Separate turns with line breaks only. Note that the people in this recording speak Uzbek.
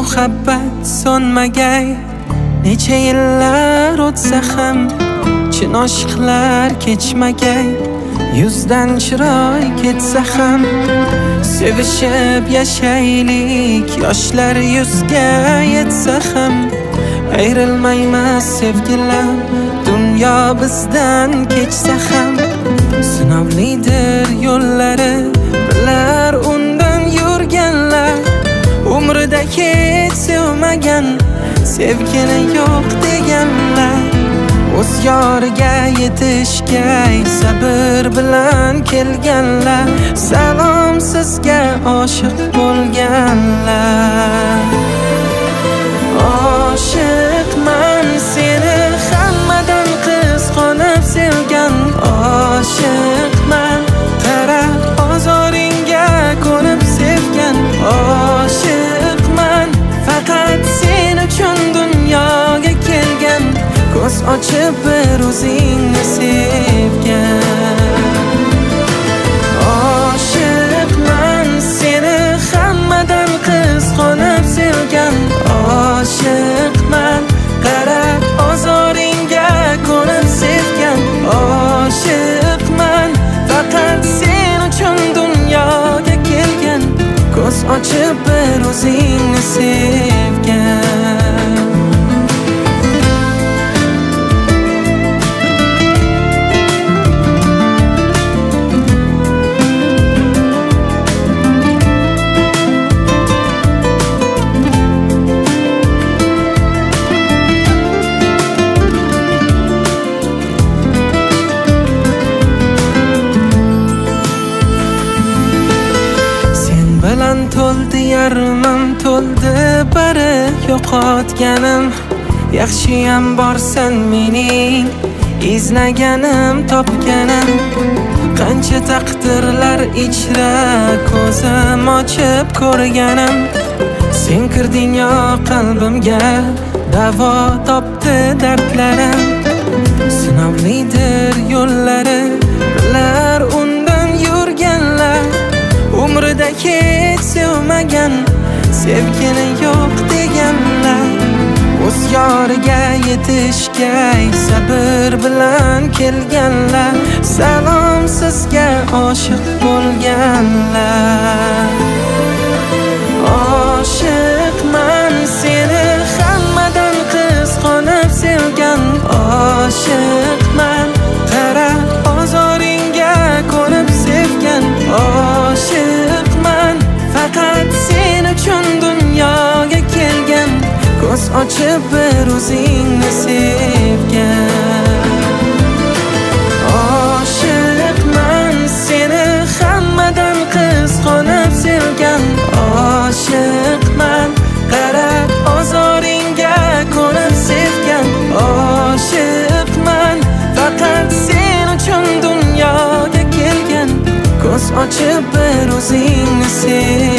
muhabbat so'nmagay. Necha yillar o'tsa ham chin oshiqlar kechmagay. Yuzdan chiroy ketsa ham sevishib yashaylik. Yoshlar yuzga yetsa ham ayrilmaymiz sevgilar. Dunyo bizdan kechsa ham sinovlidir yo'llari. Bilar undan yurganlar umrida hech sevmagan, sevgini yo'q deganlar. O'z yoriga yetishgay sabr bilan kelganlar. Salom sizga oshiq bo'lganlar. Oshiqman seni hammadan qizg'onib sevgan. Oshiqman qarab ozoringga ko'nib sevgan. Oshiqman faqat sen uchun dunyoga kelgan. Ko'z ochib bir o'zingni sevgan. Oshiqman seni hammadan qizg'onib sevgan. Oshiqman qarab ozoringga ko'nib sevgan. Oshiqman faqat sen uchun dunyoga kelgan. Ko'z ochib bir o'zingni sevgan. Bilan to'ldi yarmim, to'ldi bari yo'qotganim. Yaxshiyam borsan mening izlaganim, topganim. Qancha taqdirlar ichra ko'zim ochib ko'rganim. Sen kirding yo qalbimga, davo topdi dardlarim. Sinovlidir yo'llari, bilar undan yurganlar. Umrida hech sevmagan, sevgini yo'q deganlar. O'z yoriga yetishgay sabr bilan kelganlar. Salom sizga oshiq bo'lganlar. Oshiqman seni hammadan qizg'onib sevgan. Oshiqman qarab ozoringga ko'nib sevgan. Oshiqman faqat sen uchun dunyoga kelgan. Ko'z ochib bir o'zingni sevgan. Oshiqman seni hammadan qizg'onib sevgan. Oshiqman qarab ozoringga ko'nib sevgan. Oshiqman faqat sen uchun dunyoga kelgan. Ko'z ochib bir o'zingni sev.